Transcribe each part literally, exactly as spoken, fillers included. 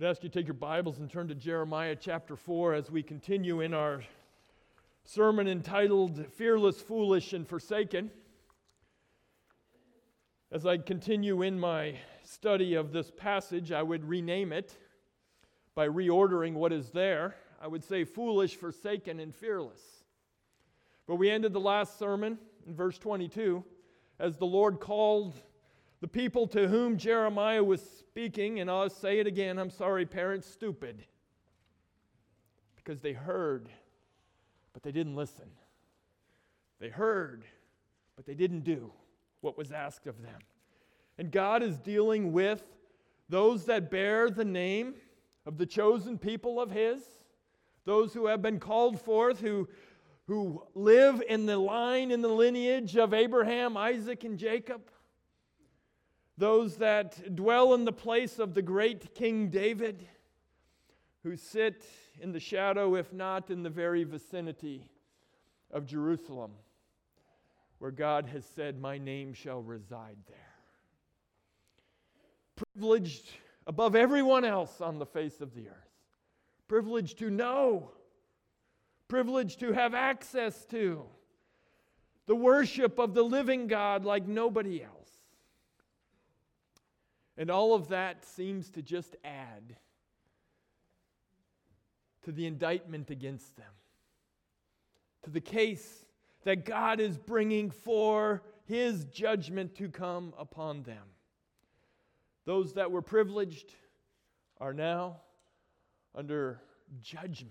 I'd ask you to take your Bibles and turn to Jeremiah chapter four as we continue in our sermon entitled Fearless, Foolish, and Forsaken. As I continue in my study of this passage, I would rename it by reordering what is there. I would say foolish, forsaken, and fearless. But we ended the last sermon in verse twenty-two as the Lord called the people to whom Jeremiah was speaking, and I'll say it again, I'm sorry, parents, stupid. Because they heard, but they didn't listen. They heard, but they didn't do what was asked of them. And God is dealing with those that bear the name of the chosen people of His, those who have been called forth, who, who live in the line, in the lineage of Abraham, Isaac, and Jacob. Those that dwell in the place of the great King David, who sit in the shadow, if not in the very vicinity of Jerusalem, where God has said, "My name shall reside there." Privileged above everyone else on the face of the earth. Privileged to know. Privileged to have access to the worship of the living God like nobody else. And all of that seems to just add to the indictment against them, to the case that God is bringing for His judgment to come upon them. Those that were privileged are now under judgment.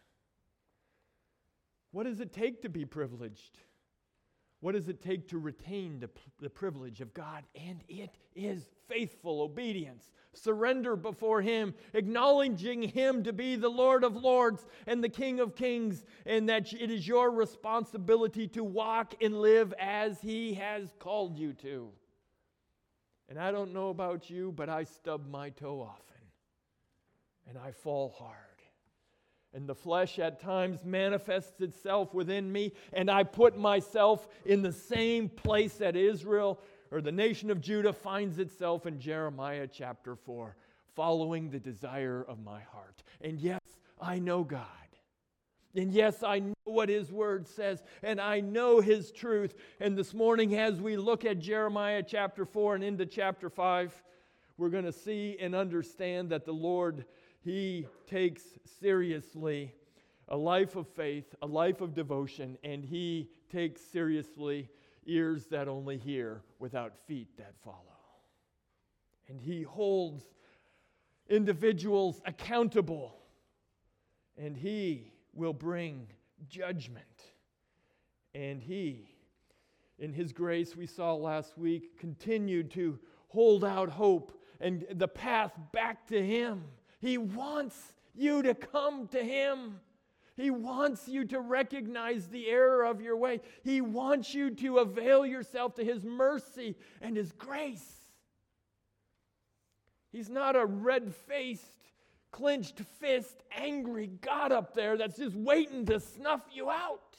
What does it take to be privileged? What does it take to retain the, the privilege of God? And it is faithful obedience, surrender before Him, acknowledging Him to be the Lord of Lords and the King of Kings, and that it is your responsibility to walk and live as He has called you to. And I don't know about you, but I stub my toe often, and I fall hard. And the flesh at times manifests itself within me, and I put myself in the same place that Israel or the nation of Judah finds itself in Jeremiah chapter four, following the desire of my heart. And yes, I know God. And yes, I know what His Word says, and I know His truth. And this morning, as we look at Jeremiah chapter four and into chapter five, we're going to see and understand that the Lord, He takes seriously a life of faith, a life of devotion, and He takes seriously ears that only hear without feet that follow. And He holds individuals accountable, and He will bring judgment. And He, in His grace, we saw last week, continued to hold out hope and the path back to Him. He wants you to come to Him. He wants you to recognize the error of your way. He wants you to avail yourself to His mercy and His grace. He's not a red-faced, clenched fist, angry God up there that's just waiting to snuff you out.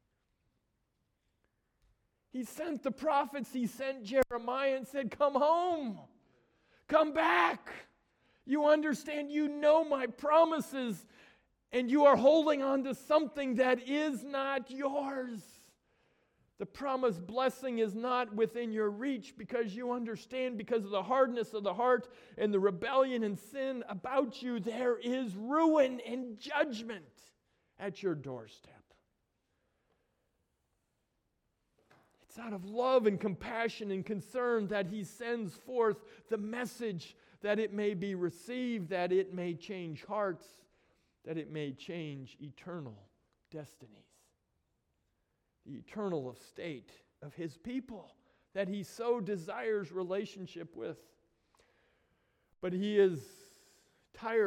He sent the prophets. He sent Jeremiah and said, "Come home. Come back. You understand, you know my promises, and you are holding on to something that is not yours. The promised blessing is not within your reach because you understand, because of the hardness of the heart and the rebellion and sin about you, there is ruin and judgment at your doorstep." It's out of love and compassion and concern that He sends forth the message, that it may be received, that it may change hearts, that it may change eternal destinies. The eternal estate of His people that He so desires relationship with. But He is tiring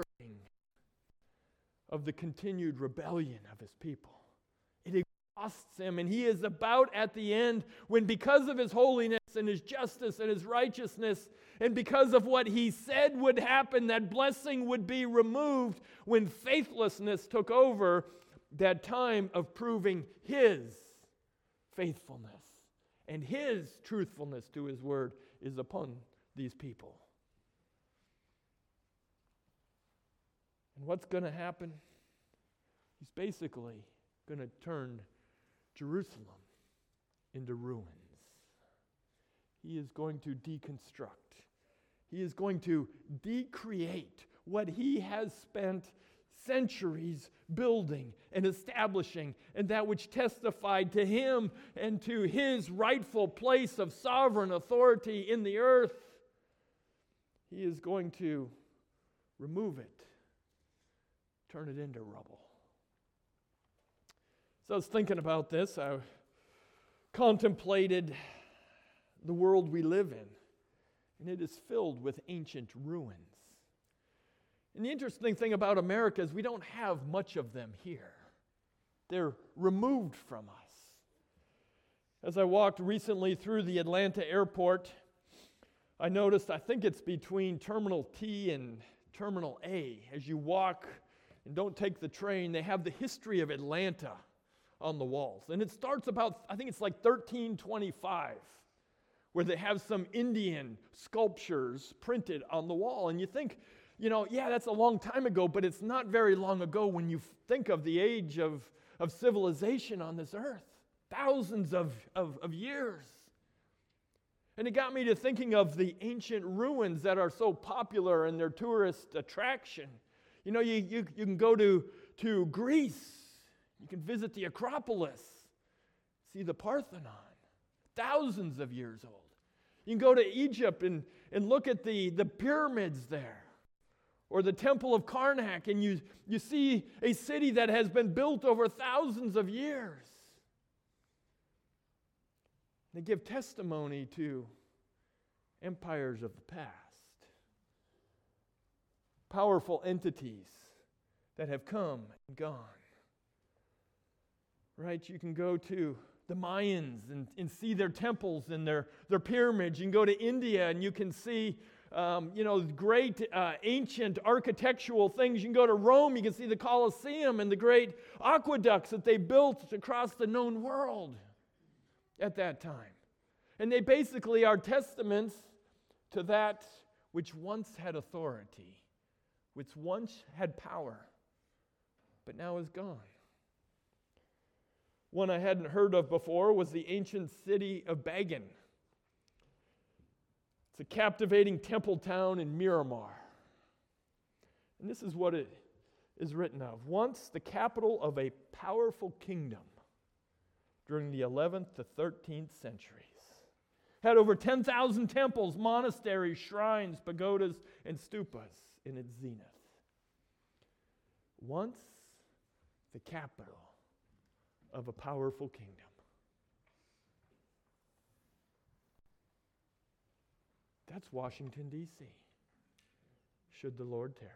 of the continued rebellion of His people. It exhausts Him, and He is about at the end when, because of His holiness and His justice and His righteousness, and because of what He said would happen, that blessing would be removed when faithlessness took over, that time of proving His faithfulness and His truthfulness to His word is upon these people. what's going to happen? He's basically going to turn Jerusalem into ruins. He is going to deconstruct. He is going to decreate what he has spent centuries building and establishing, and that which testified to him and to his rightful place of sovereign authority in the earth. He is going to remove it, turn it into rubble. So I was thinking about this. I contemplated the world we live in, and it is filled with ancient ruins. And the interesting thing about America is we don't have much of them here. They're removed from us. As I walked recently through the Atlanta airport, I noticed, I think it's between Terminal T and Terminal A. As you walk and don't take the train, they have the history of Atlanta on the walls. And it starts about, I think it's like thirteen twenty-five, where they have some Indian sculptures printed on the wall. And you think, you know, yeah, that's a long time ago, but it's not very long ago when you think of the age of, of civilization on this earth. Thousands of, of, of years. And it got me to thinking of the ancient ruins that are so popular and their tourist attraction. You know, you, you, you can go to, to Greece. You can visit the Acropolis, see the Parthenon, thousands of years old. You can go to Egypt and, and look at the, the pyramids there, or the Temple of Karnak, and you, you see a city that has been built over thousands of years. They give testimony to empires of the past, powerful entities that have come and gone. Right? You can go to the Mayans and, and see their temples and their, their pyramids. You can go to India and you can see um, you know, great uh, ancient architectural things. You can go to Rome, you can see the Colosseum and the great aqueducts that they built across the known world at that time. And they basically are testaments to that which once had authority, which once had power, but now is gone. One I hadn't heard of before was the ancient city of Bagan. It's a captivating temple town in Miramar. And this is what it is written of. Once the capital of a powerful kingdom during the eleventh to thirteenth centuries. Had over ten thousand temples, monasteries, shrines, pagodas, and stupas in its zenith. Once the capital of a powerful kingdom. That's Washington, D C, should the Lord tarry.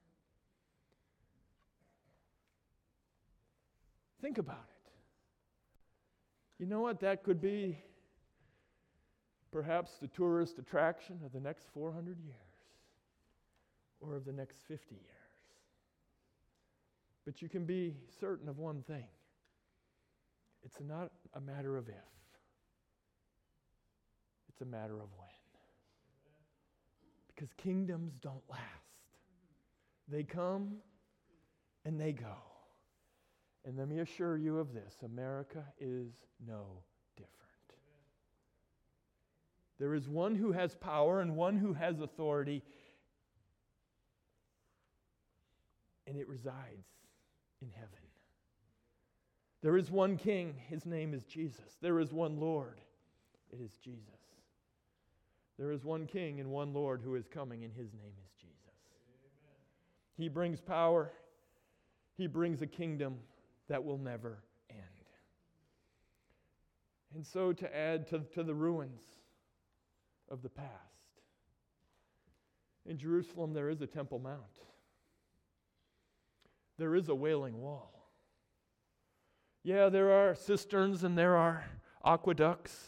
Think about it. You know what? That could be perhaps the tourist attraction of the next four hundred years or of the next fifty years. But you can be certain of one thing. It's not a matter of if. It's a matter of when. Because kingdoms don't last. They come and they go. And let me assure you of this, America is no different. There is one who has power and one who has authority, and it resides in heaven. There is one king, his name is Jesus. There is one Lord, it is Jesus. There is one king and one Lord who is coming, and his name is Jesus. Amen. He brings power, he brings a kingdom that will never end. And so to add to, to the ruins of the past, in Jerusalem there is a Temple Mount. There is a Wailing Wall. Yeah, there are cisterns and there are aqueducts.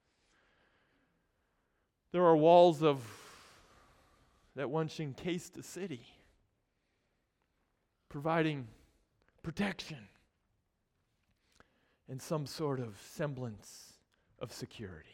There are walls of that once encased a city, providing protection and some sort of semblance of security.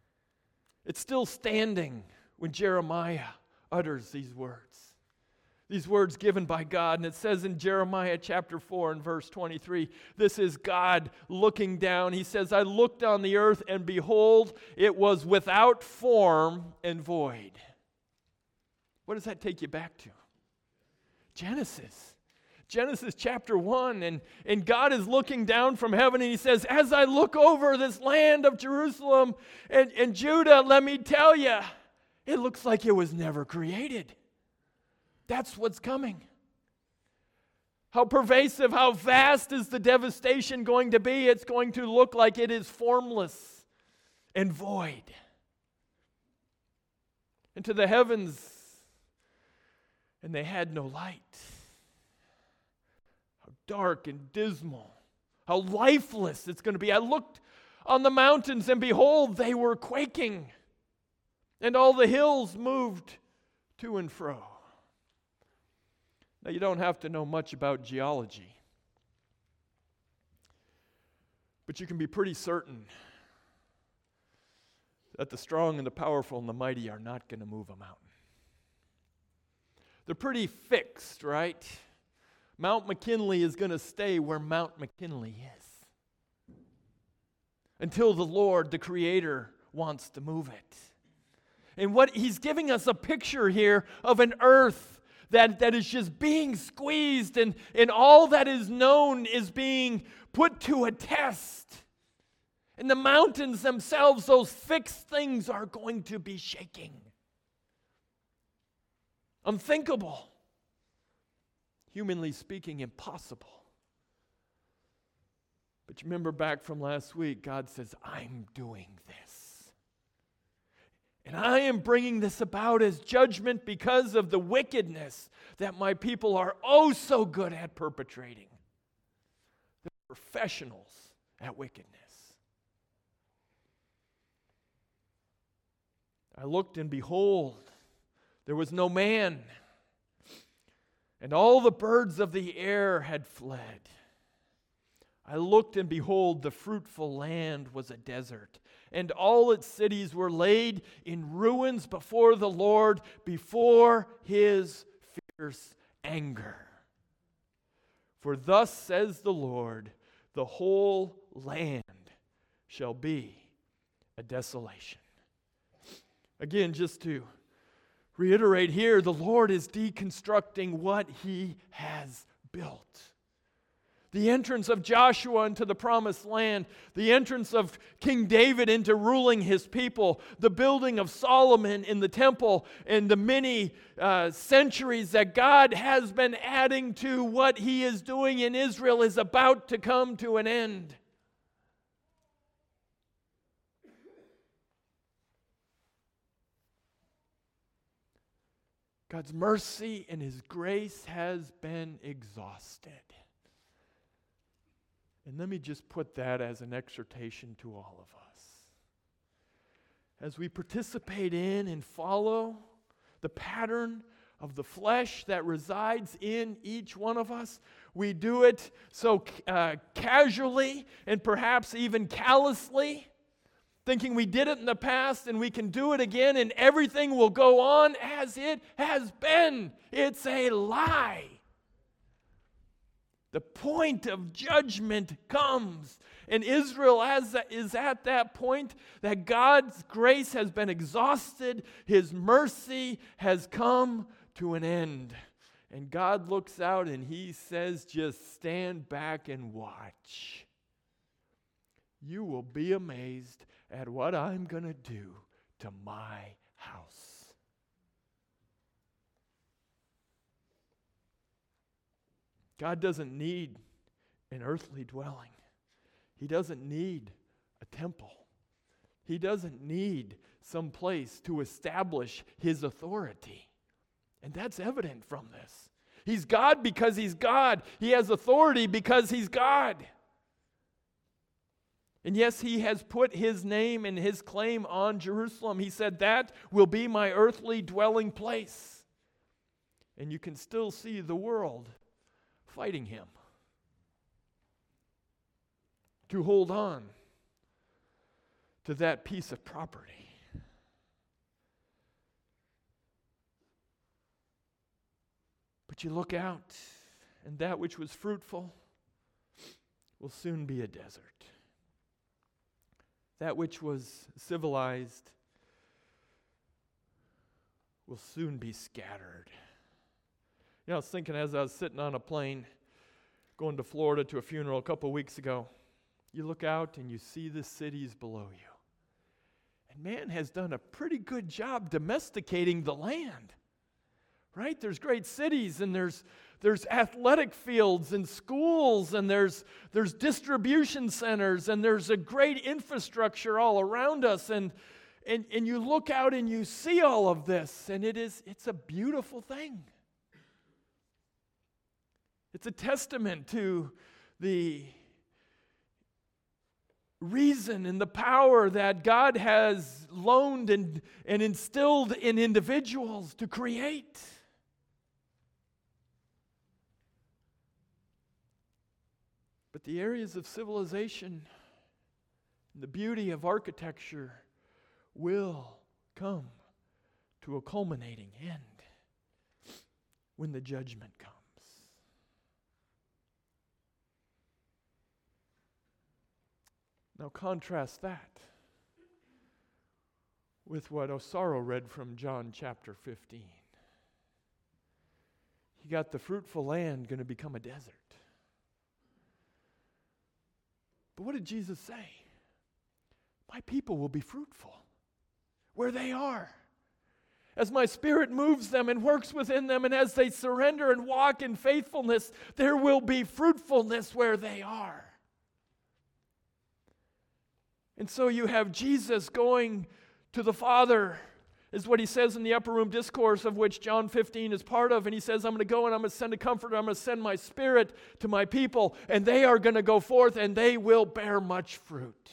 It's still standing when Jeremiah utters these words. These words given by God, and it says in Jeremiah chapter four and verse twenty-three, this is God looking down. He says, I looked on the earth, and behold, it was without form and void. What does that take you back to? Genesis. Genesis chapter one, and, and God is looking down from heaven, and he says, as I look over this land of Jerusalem and, and Judah, let me tell you, it looks like it was never created. That's what's coming. How pervasive, how vast is the devastation going to be? It's going to look like it is formless and void. Into the heavens, and they had no light. How dark and dismal, how lifeless it's going to be. I looked on the mountains, and behold, they were quaking, and all the hills moved to and fro. Now, you don't have to know much about geology, but you can be pretty certain that the strong and the powerful and the mighty are not going to move a mountain. They're pretty fixed, right? Mount McKinley is going to stay where Mount McKinley is until the Lord, the Creator, wants to move it. And what he's giving us a picture here of an earth That, that is just being squeezed, and, and all that is known is being put to a test. And the mountains themselves, those fixed things, are going to be shaking. Unthinkable. Humanly speaking, impossible. But you remember back from last week, God says, I'm doing this. And I am bringing this about as judgment because of the wickedness that my people are oh so good at perpetrating. They're professionals at wickedness. I looked, and behold, there was no man, and all the birds of the air had fled. I looked, and behold, the fruitful land was a desert, and all its cities were laid in ruins before the Lord, before his fierce anger. For thus says the Lord, the whole land shall be a desolation. Again, just to reiterate here, the Lord is deconstructing what he has built. The entrance of Joshua into the promised land, the entrance of King David into ruling his people, the building of Solomon in the temple, and the many uh, centuries that God has been adding to what he is doing in Israel is about to come to an end. God's mercy and his grace has been exhausted. And let me just put that as an exhortation to all of us. As we participate in and follow the pattern of the flesh that resides in each one of us, we do it so uh, casually and perhaps even callously, thinking we did it in the past and we can do it again and everything will go on as it has been. It's a lie. The point of judgment comes, and Israel has, is at that point that God's grace has been exhausted, his mercy has come to an end. And God looks out and he says, just stand back and watch. You will be amazed at what I'm going to do to my house. God doesn't need an earthly dwelling. He doesn't need a temple. He doesn't need some place to establish his authority. And that's evident from this. He's God because he's God. He has authority because he's God. And yes, he has put his name and his claim on Jerusalem. He said, that will be my earthly dwelling place. And you can still see the world fighting him to hold on to that piece of property. But you look out, and that which was fruitful will soon be a desert. That which was civilized will soon be scattered. You know, I was thinking as I was sitting on a plane going to Florida to a funeral a couple of weeks ago, you look out and you see the cities below you. And man has done a pretty good job domesticating the land. Right? There's great cities, and there's there's athletic fields and schools, and there's there's distribution centers, and there's a great infrastructure all around us. And and and you look out and you see all of this, and it is it's a beautiful thing. It's a testament to the reason and the power that God has loaned and, and instilled in individuals to create. But the areas of civilization and the beauty of architecture will come to a culminating end when the judgment comes. Now contrast that with what Osaro read from John chapter fifteen. You got the fruitful land going to become a desert. But what did Jesus say? My people will be fruitful where they are. As my Spirit moves them and works within them, and as they surrender and walk in faithfulness, there will be fruitfulness where they are. And so you have Jesus going to the Father, is what he says in the upper room discourse, of which John fifteen is part of. And he says, I'm going to go and I'm going to send a comforter. I'm going to send my Spirit to my people, and they are going to go forth and they will bear much fruit.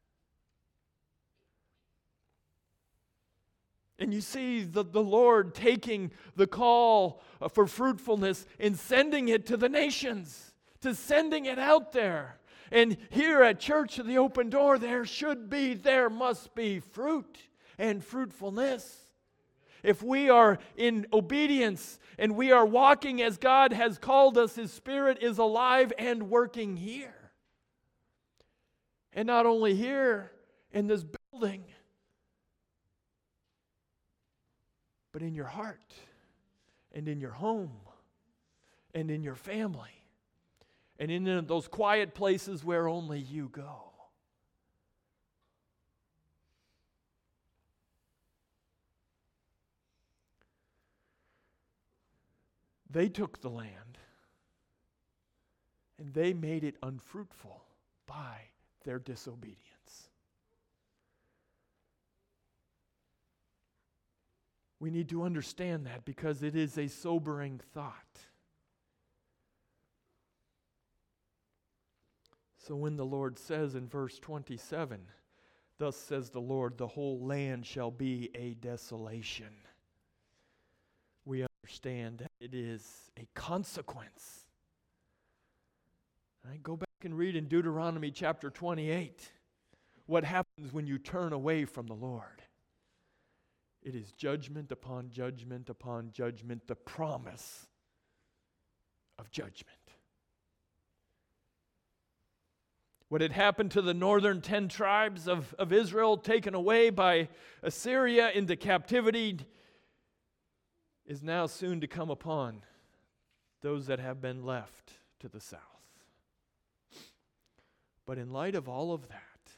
And you see the, the Lord taking the call for fruitfulness and sending it to the nations, to sending it out there. And here at Church of the Open Door, there should be, there must be fruit and fruitfulness. If we are in obedience and we are walking as God has called us, His Spirit is alive and working here. And not only here in this building, but in your heart and in your home and in your family. And in those quiet places where only you go. They took the land and they made it unfruitful by their disobedience. We need to understand that because it is a sobering thought. So when the Lord says in verse twenty-seven, thus says the Lord, the whole land shall be a desolation, we understand that it is a consequence. Right? Go back and read in Deuteronomy chapter twenty-eight what happens when you turn away from the Lord. It is judgment upon judgment upon judgment, the promise of judgment. What had happened to the northern ten tribes of, of Israel, taken away by Assyria into captivity, is now soon to come upon those that have been left to the south. But in light of all of that,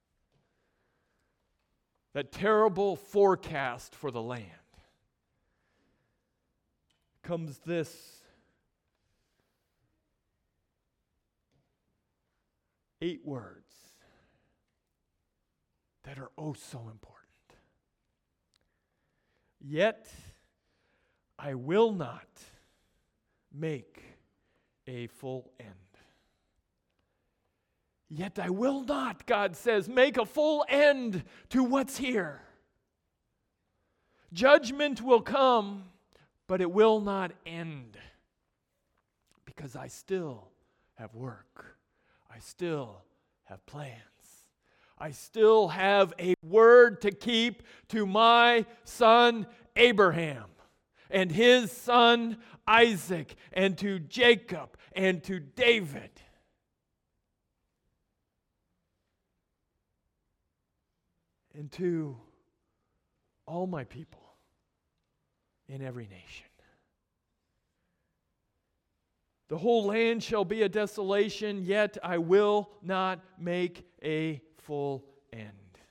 that terrible forecast for the land, comes this eight words that are oh so important. Yet I will not make a full end. Yet I will not, God says, make a full end to what's here. Judgment will come, but it will not end, because I still have work. I still have plans. I still have a word to keep to my son Abraham. and his son Isaac, and to Jacob, and to David. And to all my people in every nation. The whole land shall be a desolation, yet I will not make a full end.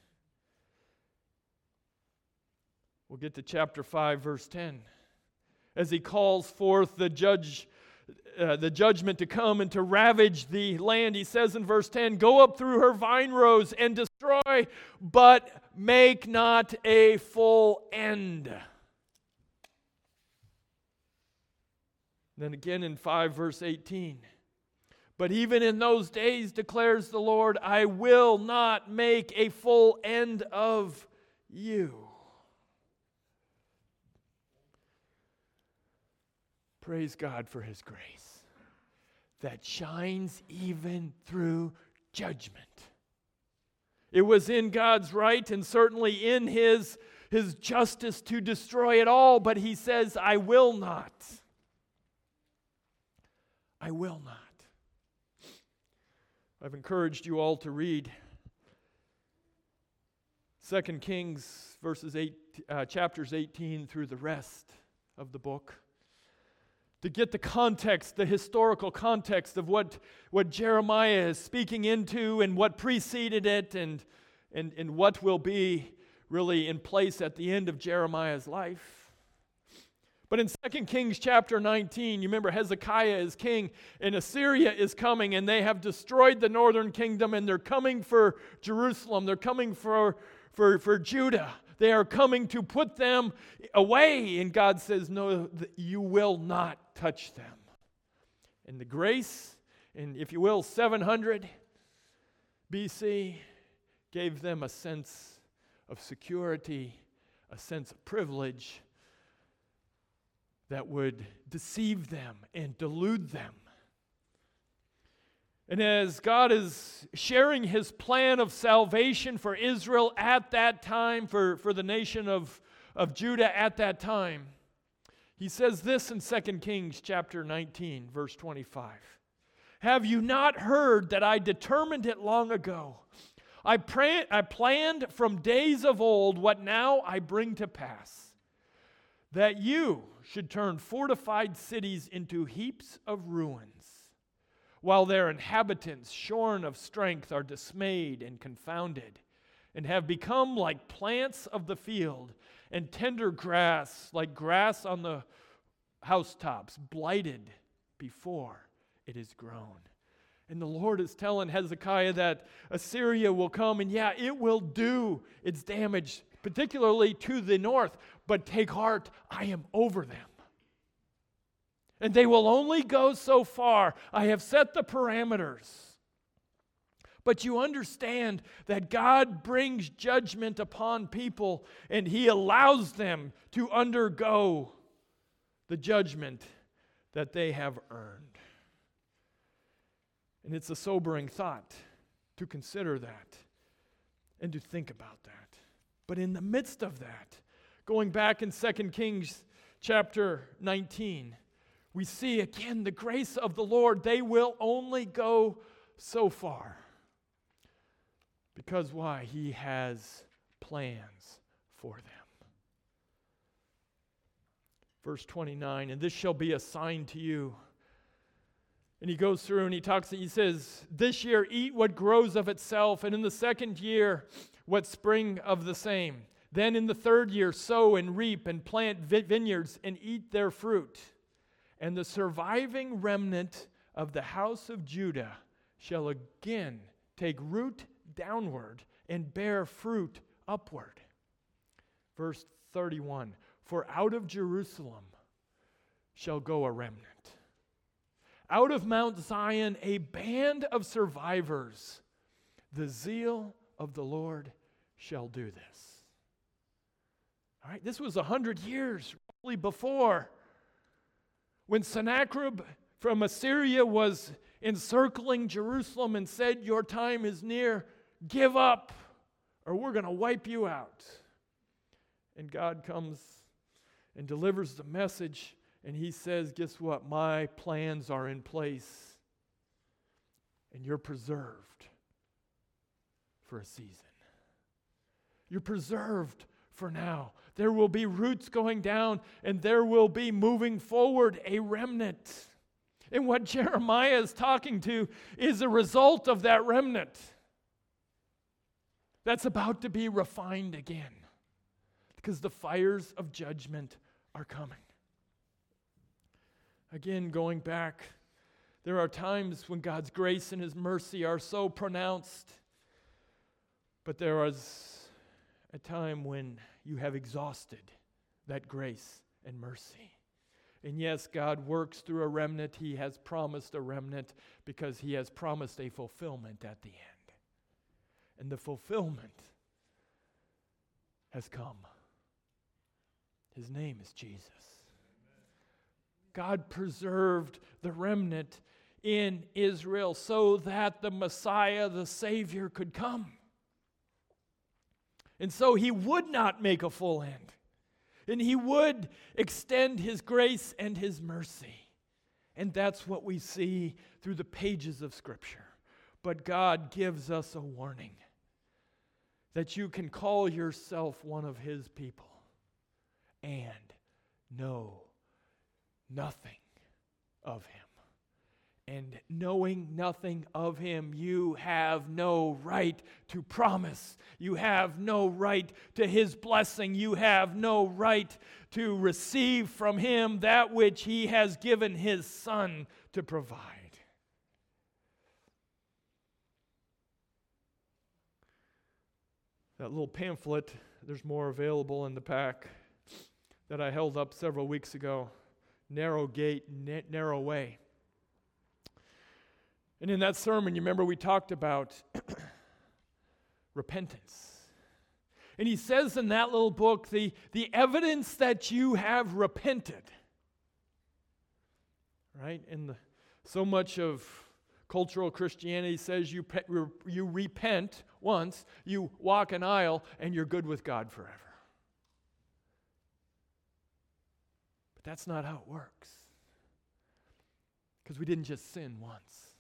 We'll get to chapter five, verse ten. As he calls forth the judge, uh, the judgment to come and to ravage the land, he says in verse ten, "Go up through her vine rows and destroy, but make not a full end." Then again in five, verse eighteen, "But even in those days, declares the Lord, I will not make a full end of you." Praise God for His grace that shines even through judgment. It was in God's right and certainly in His, His justice to destroy it all, but He says, I will not. I will not. I've encouraged you all to read Second Kings verses eight, uh, chapters eighteen through the rest of the book, to get the context, the historical context of what, what Jeremiah is speaking into and what preceded it and, and, and what will be really in place at the end of Jeremiah's life. But in Second Kings chapter nineteen, you remember Hezekiah is king and Assyria is coming and they have destroyed the northern kingdom and they're coming for Jerusalem. They're coming for, for, for Judah. They are coming to put them away. And God says, no, you will not touch them. And the grace, and if you will, seven hundred B C, gave them a sense of security, a sense of privilege that would deceive them and delude them. And as God is sharing His plan of salvation for Israel at that time, for, for the nation of, of Judah at that time, He says this in Second Kings chapter nineteen, verse twenty-five. "Have you not heard that I determined it long ago? I, pray, I planned from days of old what now I bring to pass, that you should turn fortified cities into heaps of ruins, while their inhabitants, shorn of strength, are dismayed and confounded, and have become like plants of the field, and tender grass, like grass on the housetops, blighted before it is grown." And the Lord is telling Hezekiah that Assyria will come, and yeah, it will do its damage, particularly to the north, but take heart, I am over them. And they will only go so far. I have set the parameters. But you understand that God brings judgment upon people, and He allows them to undergo the judgment that they have earned. And it's a sobering thought to consider that and to think about that. But in the midst of that, going back in Second Kings chapter nineteen, we see again the grace of the Lord. They will only go so far. Because why? He has plans for them. Verse twenty-nine, "And this shall be a sign to you." And he goes through and he talks, he says, "This year eat what grows of itself, and in the second year what spring of the same. Then in the third year sow and reap and plant vineyards and eat their fruit. And the surviving remnant of the house of Judah shall again take root downward and bear fruit upward." Verse thirty-one, "For out of Jerusalem shall go a remnant. Out of Mount Zion a band of survivors. The zeal of the Lord shall do this." All right, this was a hundred years roughly before, when Sennacherib from Assyria was encircling Jerusalem and said, "Your time is near, give up, or we're going to wipe you out." And God comes and delivers the message, and he says, guess what? My plans are in place, and you're preserved for a season. You're preserved for now. There will be roots going down, and there will be moving forward a remnant. And what Jeremiah is talking to is a result of that remnant that's about to be refined again, because the fires of judgment are coming. Again, going back, there are times when God's grace and His mercy are so pronounced, but there is a time when you have exhausted that grace and mercy. And yes, God works through a remnant. He has promised a remnant because He has promised a fulfillment at the end. And the fulfillment has come. His name is Jesus. God preserved the remnant in Israel so that the Messiah, the Savior, could come. And so He would not make a full end. And He would extend His grace and His mercy. And that's what we see through the pages of Scripture. But God gives us a warning that you can call yourself one of His people and know nothing of Him. And knowing nothing of Him, you have no right to promise. You have no right to His blessing. You have no right to receive from Him that which He has given His Son to provide. That little pamphlet, there's more available in the pack, that I held up several weeks ago. Narrow gate, na- narrow way. And in that sermon, you remember we talked about repentance. And he says in that little book, the, the evidence that you have repented. Right? And the, so much of cultural Christianity says you, pe- you repent once, you walk an aisle, and you're good with God forever. But that's not how it works. Because we didn't just sin once.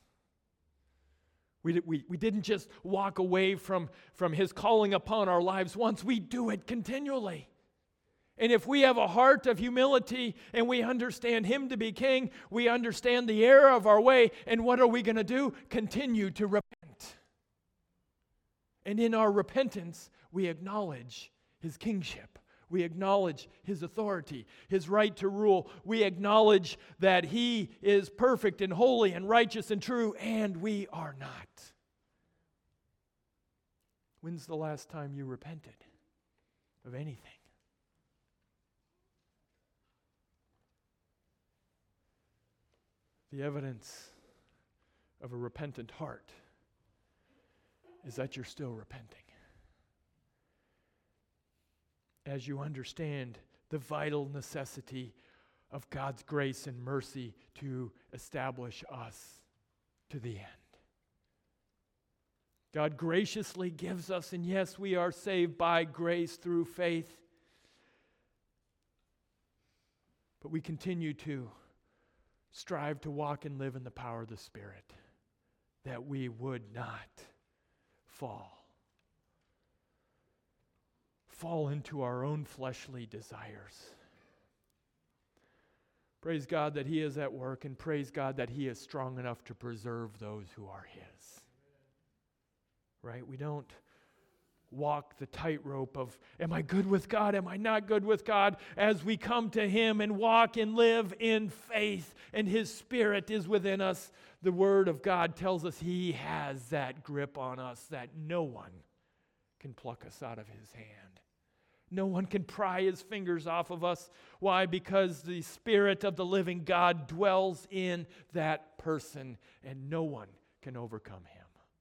We, we, we didn't just walk away from, from His calling upon our lives once. We do it continually. And if we have a heart of humility and we understand Him to be King, we understand the error of our way, and what are we going to do? Continue to repent. And in our repentance, we acknowledge His kingship. We acknowledge His authority, His right to rule. We acknowledge that He is perfect and holy and righteous and true, and we are not. When's the last time you repented of anything? The evidence of a repentant heart is that you're still repenting. As you understand the vital necessity of God's grace and mercy to establish us to the end. God graciously gives us, and yes, we are saved by grace through faith, but we continue to strive to walk and live in the power of the Spirit, that we would not fall. fall into our own fleshly desires. Praise God that He is at work, and praise God that He is strong enough to preserve those who are His. Right? We don't walk the tightrope of, am I good with God? Am I not good with God? As we come to Him and walk and live in faith, and His Spirit is within us, the Word of God tells us He has that grip on us that no one can pluck us out of His hand. No one can pry His fingers off of us. Why? Because the Spirit of the living God dwells in that person, and no one can overcome him.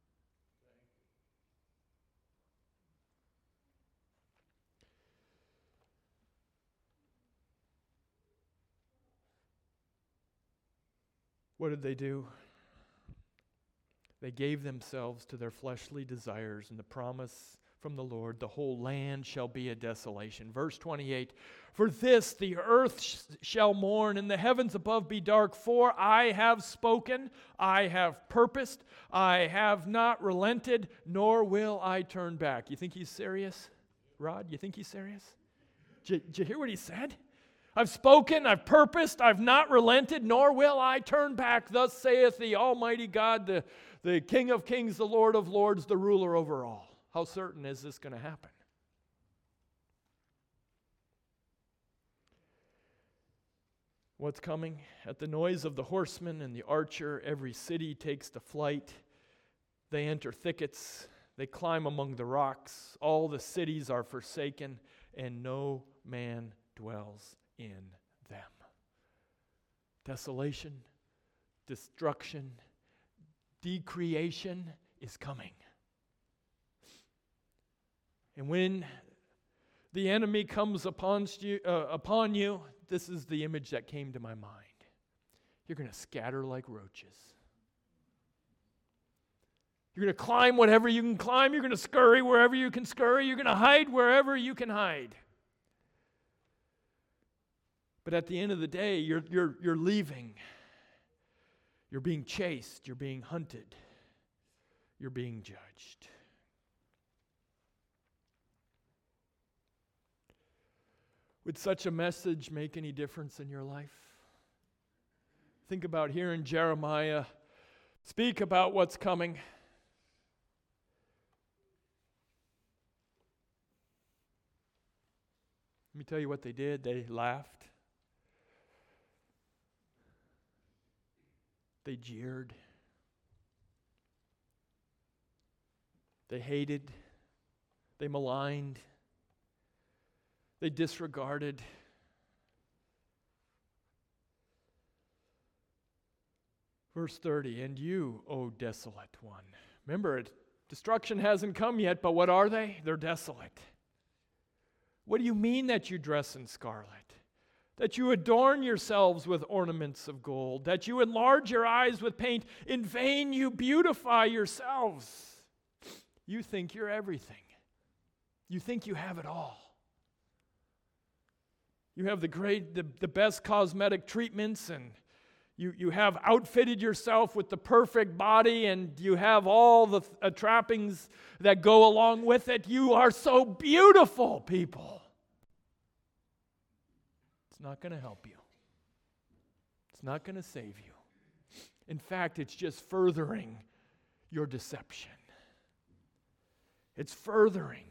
What did they do? They gave themselves to their fleshly desires and the promise from the Lord. The whole land shall be a desolation. Verse twenty-eight, for this the earth sh- shall mourn, and the heavens above be dark. For I have spoken, I have purposed, I have not relented, nor will I turn back. You think he's serious, Rod? You think he's serious? Did, did you hear what he said? I've spoken, I've purposed, I've not relented, nor will I turn back. Thus saith the Almighty God, the, the King of kings, the Lord of lords, the ruler over all. How certain is this going to happen? What's coming? At the noise of the horseman and the archer, every city takes to flight. They enter thickets, they climb among the rocks. All the cities are forsaken, and no man dwells in them. Desolation, destruction, decreation is coming. And when the enemy comes upon you, uh, upon you, this is the image that came to my mind. You're going to scatter like roaches. You're going to climb whatever you can climb. You're going to scurry wherever you can scurry. You're going to hide wherever you can hide. But at the end of the day, you're, you're, you're leaving. You're being chased. You're being hunted. You're being judged. Would such a message make any difference in your life? Think about hearing Jeremiah speak about what's coming. Let me tell you what they did. They laughed. They jeered. They hated. They maligned. They disregarded. Verse thirty, and you, O desolate one. Remember, it, destruction hasn't come yet, but what are they? They're desolate. What do you mean that you dress in scarlet? That you adorn yourselves with ornaments of gold? That you enlarge your eyes with paint? In vain you beautify yourselves. You think you're everything. You think you have it all. You have the great, the, the best cosmetic treatments, and you, you have outfitted yourself with the perfect body, and you have all the uh, trappings that go along with it. You are so beautiful, people. It's not going to help you. It's not going to save you. In fact, it's just furthering your deception. It's furthering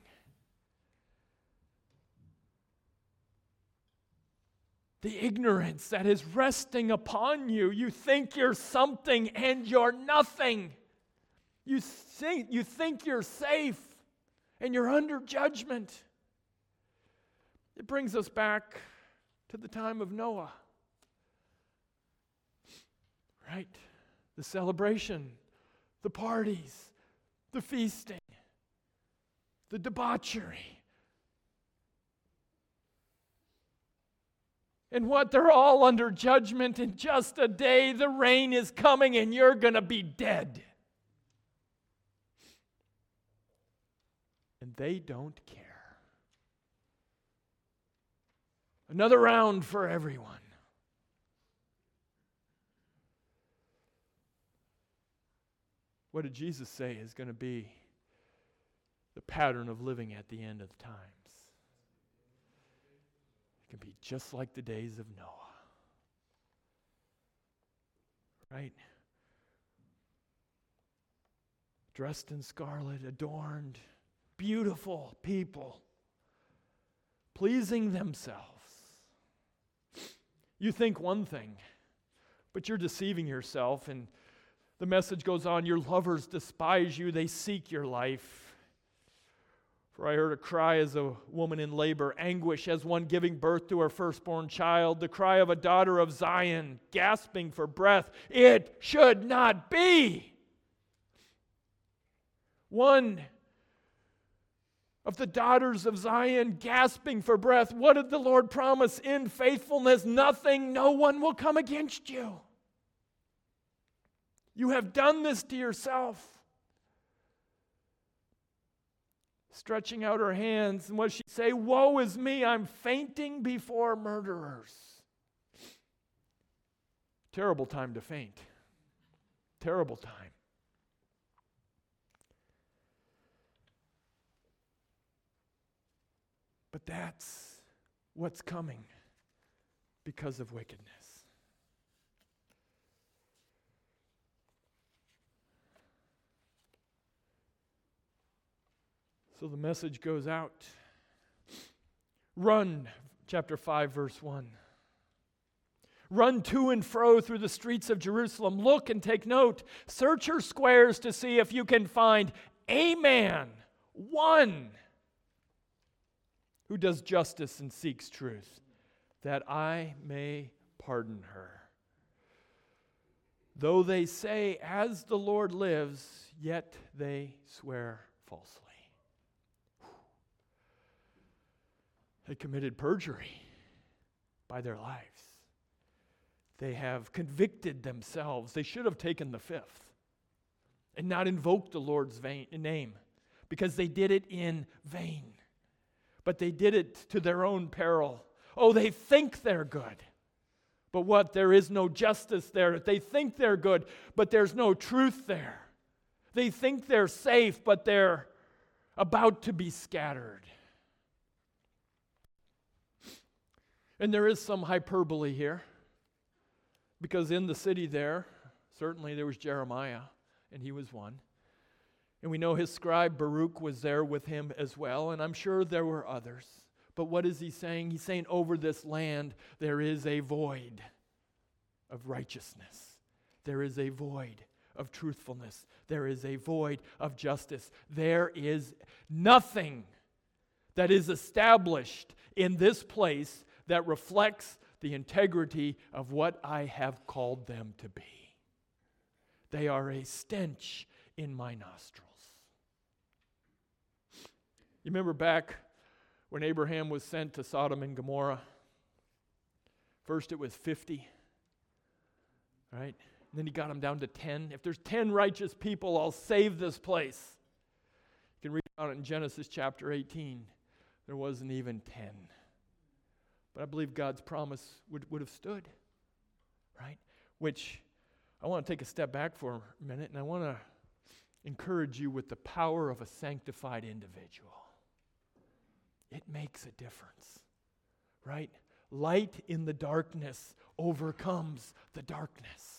the ignorance that is resting upon you. You think you're something and you're nothing. You think, you think you're safe and you're under judgment. It brings us back to the time of Noah. Right? The celebration, the parties, the feasting, the debauchery. And what? They're all under judgment. In just a day, the rain is coming and you're going to be dead. And they don't care. Another round for everyone. What did Jesus say is going to be the pattern of living at the end of the times? It can be just like the days of Noah. Right? Dressed in scarlet, adorned, beautiful people, pleasing themselves. You think one thing, but you're deceiving yourself, and the message goes on, your lovers despise you, they seek your life. For I heard a cry as a woman in labor, anguish as one giving birth to her firstborn child, the cry of a daughter of Zion, gasping for breath. It should not be. One of the daughters of Zion gasping for breath. What did the Lord promise? In faithfulness, nothing, no one will come against you. You have done this to yourself. stretching out her hands. And what does she say? Woe is me, I'm fainting before murderers. Terrible time to faint. Terrible time. But that's what's coming because of wickedness. So the message goes out. Run, chapter five, verse one. Run to and fro through the streets of Jerusalem. Look and take note. Search her squares to see if you can find a man, one, who does justice and seeks truth, that I may pardon her. Though they say, as the Lord lives, yet they swear falsely. They committed perjury by their lives. They have convicted themselves. They should have taken the fifth and not invoked the Lord's vain, name, because they did it in vain. But they did it to their own peril. Oh, they think they're good. But what? There is no justice there. They think they're good, but there's no truth there. They think they're safe, but they're about to be scattered. And there is some hyperbole here, because in the city there, certainly there was Jeremiah, and he was one. And we know his scribe Baruch was there with him as well, and I'm sure there were others. But what is he saying? He's saying over this land there is a void of righteousness. There is a void of truthfulness. There is a void of justice. There is nothing that is established in this place that reflects the integrity of what I have called them to be. They are a stench in my nostrils. You remember back when Abraham was sent to Sodom and Gomorrah? First it was fifty, right? And then he got them down to ten. If there's ten righteous people, I'll save this place. You can read about it in Genesis chapter eighteen. There wasn't even ten. But I believe God's promise would, would have stood, right? Which I want to take a step back for a minute, and I want to encourage you with the power of a sanctified individual. It makes a difference, right? Light in the darkness overcomes the darkness.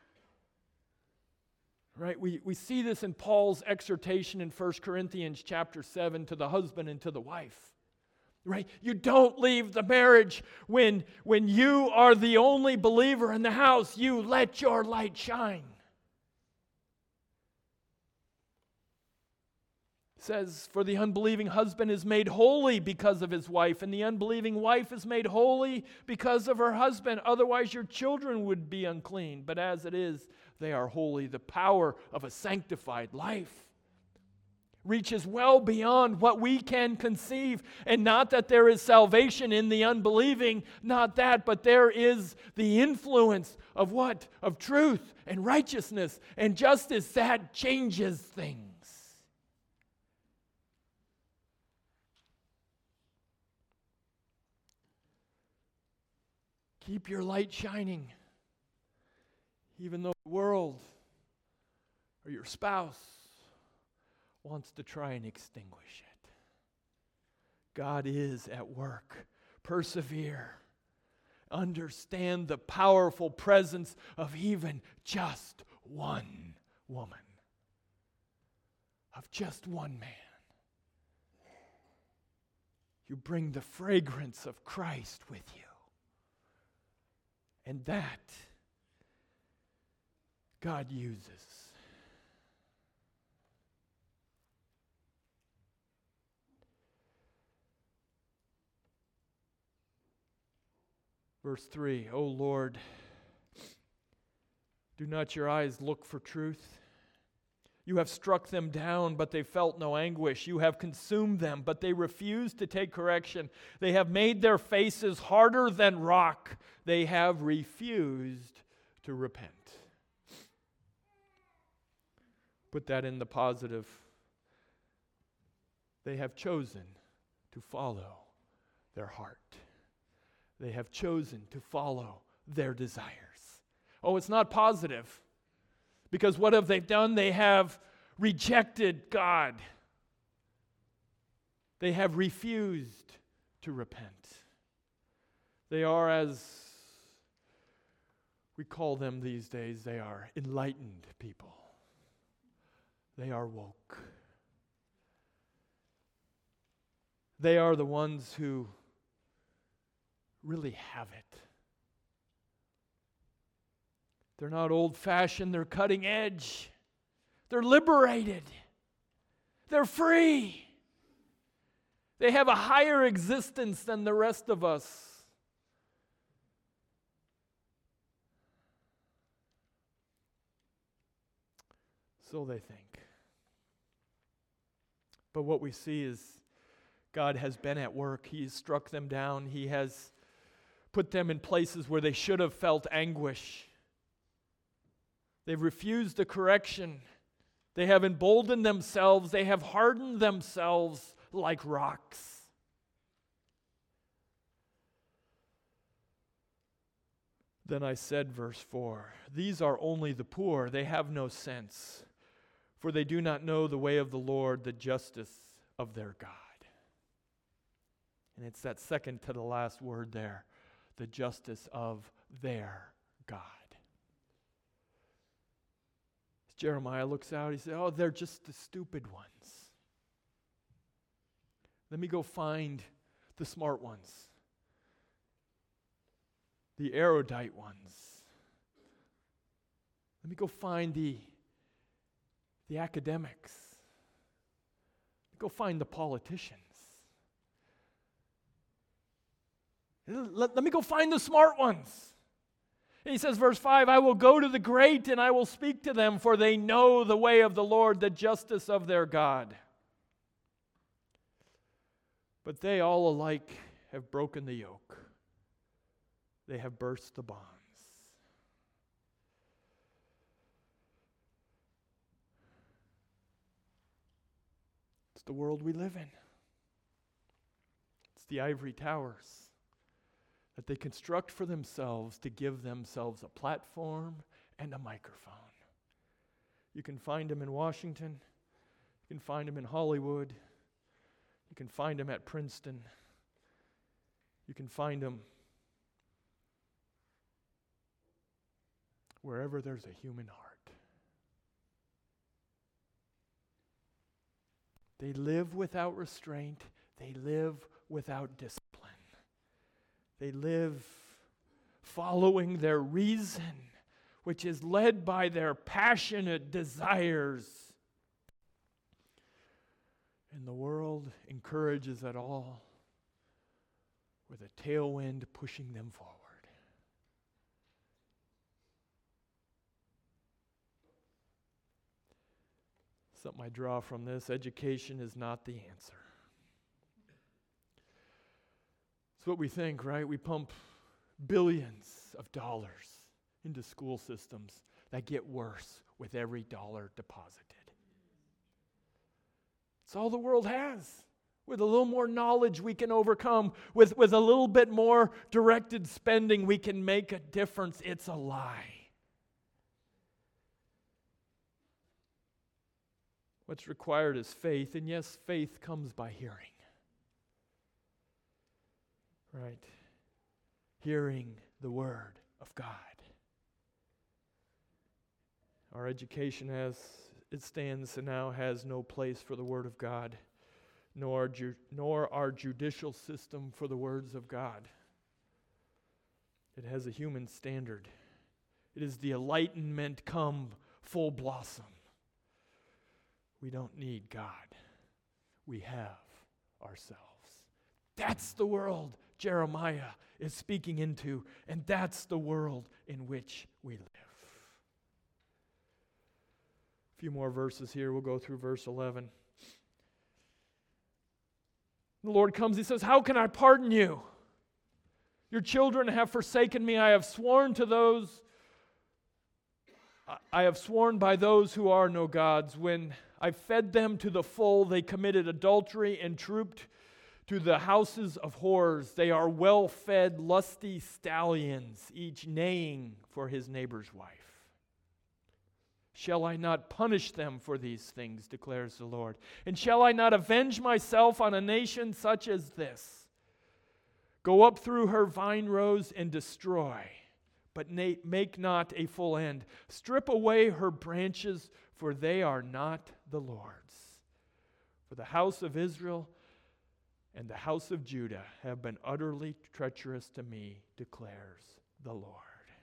Right? We, we see this in Paul's exhortation in First Corinthians chapter seven to the husband and to the wife. Right? You don't leave the marriage when, when you are the only believer in the house. You let your light shine. It says, for the unbelieving husband is made holy because of his wife, and the unbelieving wife is made holy because of her husband. Otherwise your children would be unclean. But as it is, they are holy. The power of a sanctified life reaches well beyond what we can conceive. And not that there is salvation in the unbelieving, not that, but there is the influence of what? Of truth and righteousness and justice that changes things. Keep your light shining, even though the world or your spouse wants to try and extinguish it. God is at work. Persevere. Understand the powerful presence of even just one woman, of just one man. You bring the fragrance of Christ with you. And that God uses. Verse three, O Lord, do not your eyes look for truth? You have struck them down, but they felt no anguish. You have consumed them, but they refused to take correction. They have made their faces harder than rock. They have refused to repent. Put that in the positive. They have chosen to follow their heart. They have chosen to follow their desires. Oh, it's not positive. Because what have they done? They have rejected God. They have refused to repent. They are, as we call them these days, they are enlightened people. They are woke. They are the ones who really have it. They're not old-fashioned, they're cutting edge. They're liberated. They're free. They have a higher existence than the rest of us. So they think. But what we see is God has been at work. He has struck them down. He has put them in places where they should have felt anguish. They've refused the correction. They have emboldened themselves. They have hardened themselves like rocks. Then I said, verse four, these are only the poor. They have no sense, for they do not know the way of the Lord, the justice of their God. And it's that second to the last word there, the justice of their God. As Jeremiah looks out, he says, oh, they're just the stupid ones. Let me go find the smart ones, the erudite ones. Let me go find the, the academics. Go find the politicians. Let, let me go find the smart ones. And he says, verse five, I will go to the great and I will speak to them, for they know the way of the Lord, the justice of their God. But they all alike have broken the yoke. They have burst the bonds. It's the world we live in. It's the ivory towers that they construct for themselves to give themselves a platform and a microphone. You can find them in Washington. You can find them in Hollywood. You can find them at Princeton. You can find them wherever there's a human heart. They live without restraint. They live without discipline. They live following their reason, which is led by their passionate desires. And the world encourages it all with a tailwind pushing them forward. Something I draw from this, education is not the answer. It's what we think, right? We pump billions of dollars into school systems that get worse with every dollar deposited. It's all the world has. With a little more knowledge, we can overcome. With, with a little bit more directed spending, we can make a difference. It's a lie. What's required is faith, and yes, faith comes by hearing. Right? Hearing the Word of God. Our education as it stands now has no place for the Word of God, nor, ju- nor our judicial system for the words of God. It has a human standard. It is the enlightenment come full blossom. We don't need God. We have ourselves. That's the world Jeremiah is speaking into, and that's the world in which we live. A few more verses here. We'll go through verse eleven. The Lord comes, he says, how can I pardon you? Your children have forsaken me. I have sworn to those I have sworn by those who are no gods, when I fed them to the full, they committed adultery and trooped to the houses of whores. They are well-fed, lusty stallions, each neighing for his neighbor's wife. Shall I not punish them for these things, declares the Lord? And shall I not avenge myself on a nation such as this? Go up through her vine rows and destroy, but na- make not a full end. Strip away her branches, for they are not the Lord's. For the house of Israel and the house of Judah have been utterly treacherous to me, declares the Lord.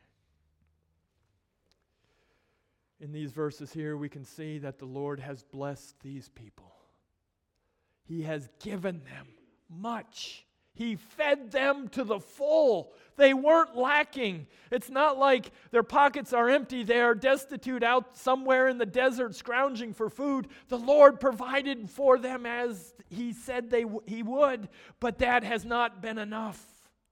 In these verses here, we can see that the Lord has blessed these people. He has given them much. He fed them to the full. They weren't lacking. It's not like their pockets are empty. They are destitute out somewhere in the desert scrounging for food. The Lord provided for them as He said they w- He would, but that has not been enough.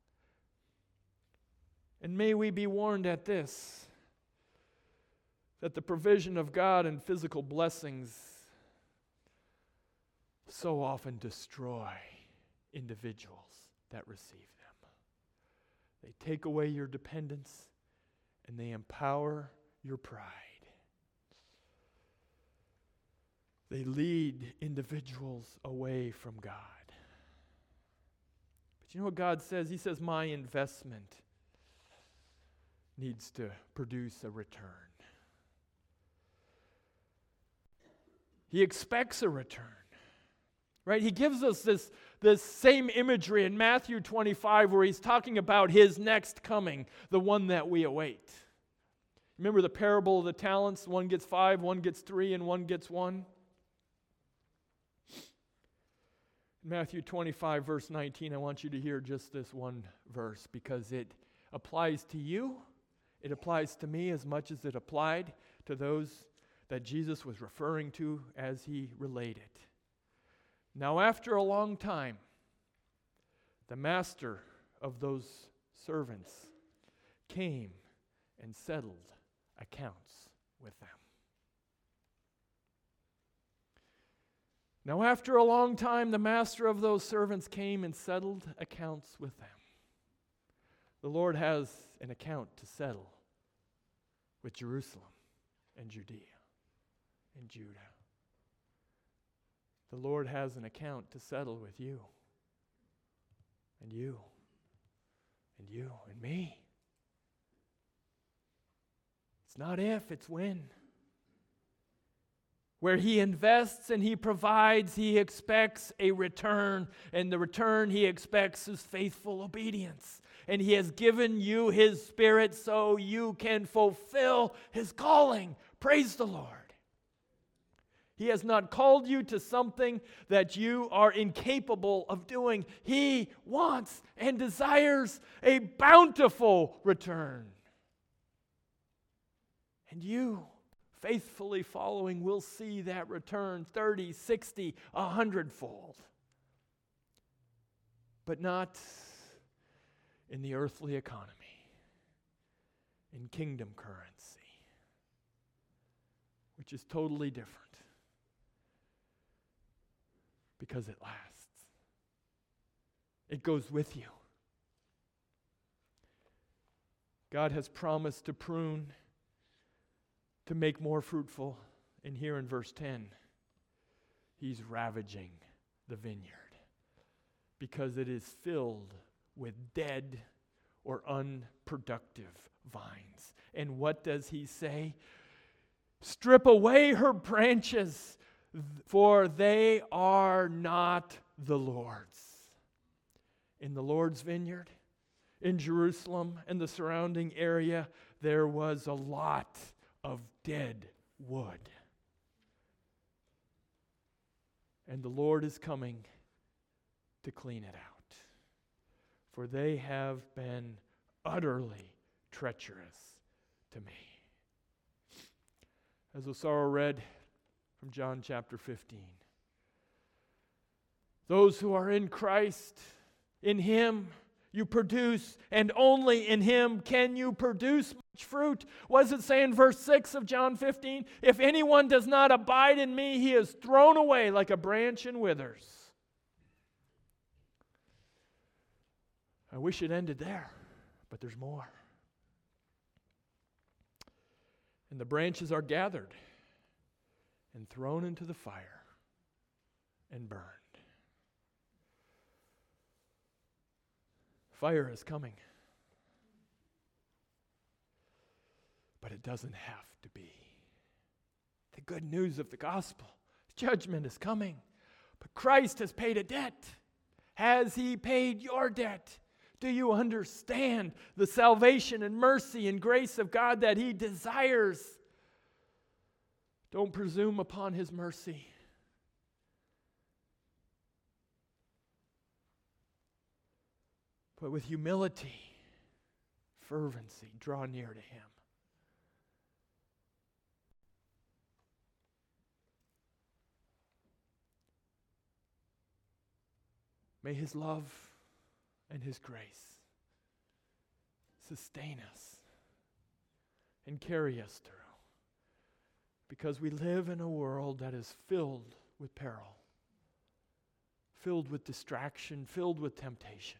And may we be warned at this, that the provision of God and physical blessings so often destroy individuals that receive them. They take away your dependence and they empower your pride. They lead individuals away from God. But you know what God says? He says, my investment needs to produce a return. He expects a return, right? He gives us this, this same imagery in Matthew twenty-five where he's talking about his next coming, the one that we await. Remember the parable of the talents? One gets five, one gets three, and one gets one. Matthew twenty-five, verse nineteen, I want you to hear just this one verse because it applies to you. It applies to me as much as it applied to those that Jesus was referring to as he related. Now, after a long time, the master of those servants came and settled accounts with them. Now, after a long time, the master of those servants came and settled accounts with them. The Lord has an account to settle with Jerusalem and Judea and Judah. The Lord has an account to settle with you and you and you and me. It's not if, it's when. Where he invests and he provides, he expects a return. And the return he expects is faithful obedience. And he has given you his Spirit so you can fulfill his calling. Praise the Lord. He has not called you to something that you are incapable of doing. He wants and desires a bountiful return. And you, faithfully following, will see that return thirty, sixty, a hundredfold. But not in the earthly economy, in kingdom currency, which is totally different. Because it lasts. It goes with you. God has promised to prune, to make more fruitful. And here in verse ten, he's ravaging the vineyard because it is filled with dead or unproductive vines. And what does he say? Strip away her branches, for they are not the Lord's. In the Lord's vineyard, in Jerusalem and the surrounding area, there was a lot of dead wood. And the Lord is coming to clean it out. For they have been utterly treacherous to me. As Osara read from John chapter fifteen. Those who are in Christ, in Him, you produce, and only in Him can you produce much fruit. What does it say in verse six of John fifteen? If anyone does not abide in me, he is thrown away like a branch and withers. I wish it ended there, but there's more. And the branches are gathered and thrown into the fire and burned. Fire is coming. But it doesn't have to be. The good news of the gospel, judgment is coming. But Christ has paid a debt. Has He paid your debt? Do you understand the salvation and mercy and grace of God that He desires? Don't presume upon His mercy. But with humility, fervency, draw near to Him. May His love and His grace sustain us and carry us through, because we live in a world that is filled with peril, filled with distraction, filled with temptation.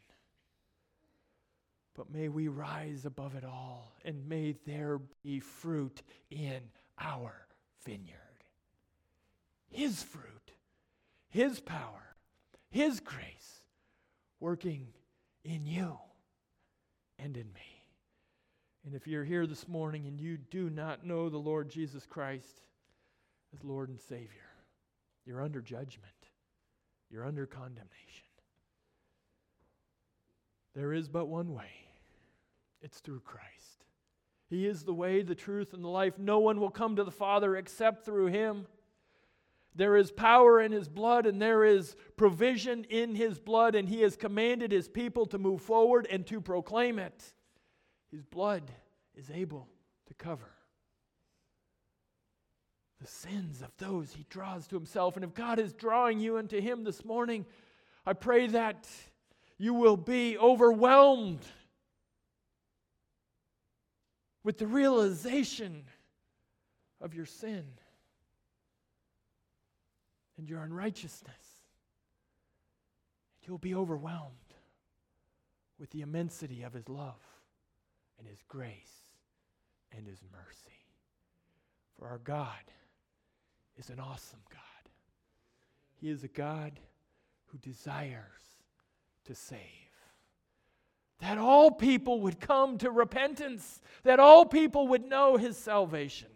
But may we rise above it all, and may there be fruit in our vineyard. His fruit, His power, His grace working in you and in me. And if you're here this morning and you do not know the Lord Jesus Christ as Lord and Savior, you're under judgment. You're under condemnation. There is but one way. It's through Christ. He is the way, the truth, and the life. No one will come to the Father except through Him. There is power in His blood, and there is provision in His blood, and He has commanded His people to move forward and to proclaim it. His blood is able to cover the sins of those He draws to Himself. And if God is drawing you into Him this morning, I pray that you will be overwhelmed with the realization of your sin and your unrighteousness. You'll be overwhelmed with the immensity of His love and His grace and His mercy. For our God is an awesome God. He is a God who desires to save. That all people would come to repentance. That all people would know His salvation.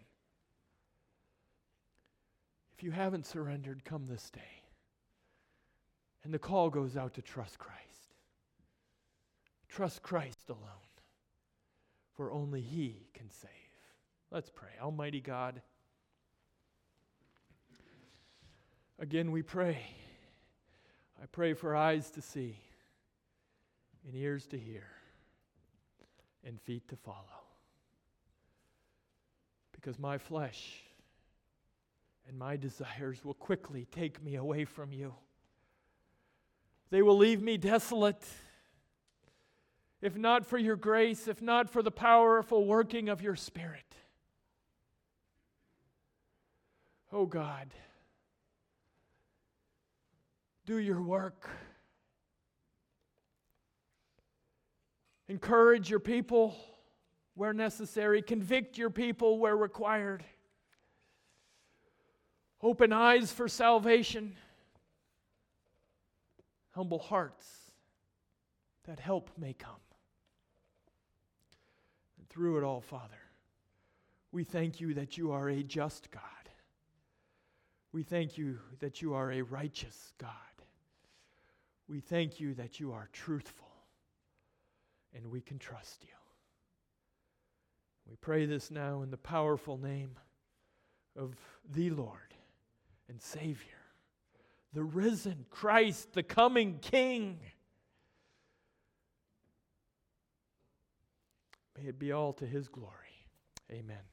If you haven't surrendered, come this day. And the call goes out to trust Christ. Trust Christ alone. For only He can save. Let's pray. Almighty God, again we pray. I pray for eyes to see, and ears to hear, and feet to follow. Because my flesh and my desires will quickly take me away from You. They will leave me desolate. If not for Your grace, if not for the powerful working of Your Spirit. Oh God, do Your work. Encourage Your people where necessary. Convict Your people where required. Open eyes for salvation. Humble hearts that help may come. And through it all, Father, we thank You that You are a just God. We thank You that You are a righteous God. We thank You that You are truthful, and we can trust You. We pray this now in the powerful name of the Lord and Savior, the risen Christ, the coming King. May it be all to His glory. Amen.